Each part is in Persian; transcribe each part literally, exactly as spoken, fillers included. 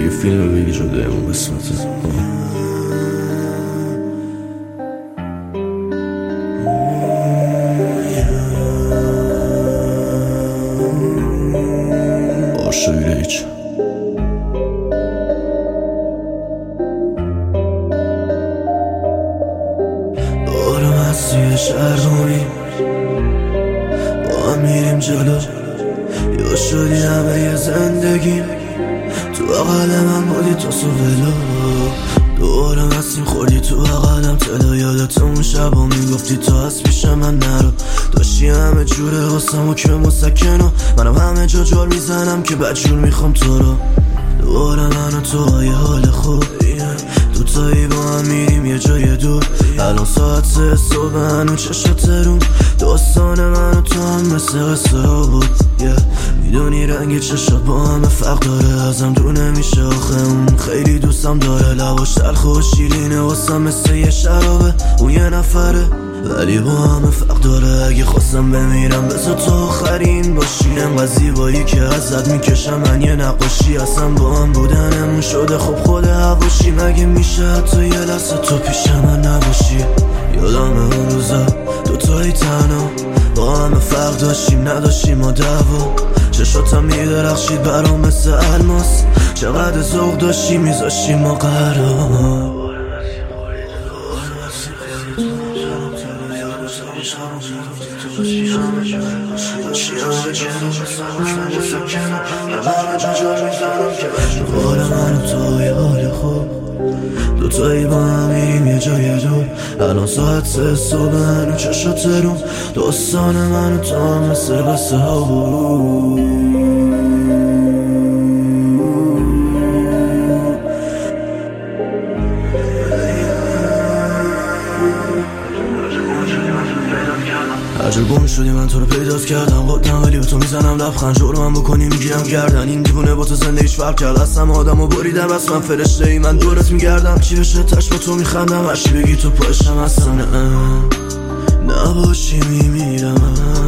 یه فیلم بگی جدایمون قسمته. آرشایریچ دارم از توی شهر رومی با هم میریم جلو، یا شدی همه ی زندگیم تو اقل من بودی تو سوولو. دورم هستیم خوردی تو اقلم تلا، یادت اون شبا میگفتی تو از پیش من نرو. داشتی همه جوره واسم و که مسکنو، منم همه جا جور میزنم که بدجور میخوام تو رو. دورم من و تو های حال خوب دوتایی با هم میریم یه جای دور. الان ساعت سه صبح هنو چشا ترون، داستان من و تو هم مثل قصه ها بود. yeah. میدونی رنگ چشات با همه فرق داره، ازم دور نمیشه آخه اون خیلی دوستم داره. لباش تلخ و شیرینه واسم مثل یه شرابه، اون یه نفره ولی با همه فرق داره. اگه خواستم بمیرم بذار تو آخرین باشی، انقدر زیبایی که ازت میکشم من یه نقاشی. اصلا با هم بودنمون شده خب خود هواشی، مگه میشه حتی یه لحظه تو پیش من نباشی. یادم اون روزا دوتایی تنها با همه فرق داشتیم نداشتیم و دعوا، چشاتم میدرخشید برام مثل الماس. چقدر ذوق داشتی میذاشتی ما قرار. دوباره من و تو یه حال خوب دوتایی با هم میریم یه جای دور. الان ساعت سه صبح هنو چشات ترون، داستان من و تو هم مثل قصه ها بود. هرجا گم شدی من تو رو پیداست کردم، قدم ولی به تو میزنم لبخند. جرمم بکنی میگیرم گردن، این دیوونه با تو زنده هیچ فرق کرد. هستم آدم و بریدم بس من فرشته ای، من دورت میگردم. چی بشه تش با تو میخندم، هرچی بگی تو پاشم هستم. نه نباشی میمیرم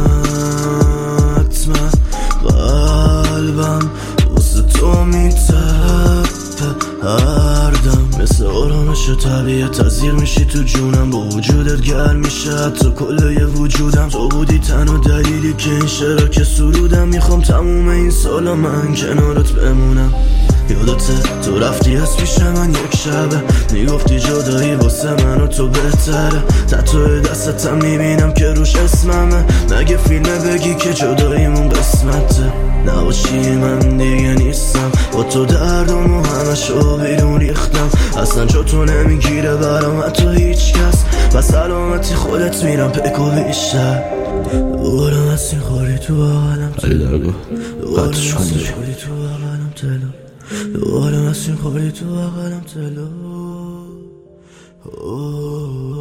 حتما، قلبم واسه تو میتپه هر دم. مثل آرامش طبیعت تزیر میشی تو جونم، با وجودت گرم میشه حتی کل یه وجودم. تو بودی تنها دلیلی که این شعرها که سرودم، میخوام تموم این سالا من کنارت بمونم. یادته تو رفتی از پیش من یک شبه، میگفتی جدایی واسه من و تو بهتره. تتوی دستتم میبینم که روش اسممه، مگه فیلمه بگی که جداییمون قسمته. نباشی من دیگه نیستم، با تو دردمو همه شو بیرون ریختم. اصلا جا تو نمیگیره برام حتی هیچ کس، و سلامتی خودت میرم پکو بیشتر. دورم از این خوری تو بغلم تلو، دورم از این خوری تو بغلم تلو، دورم از این خوری تو بغلم تلو.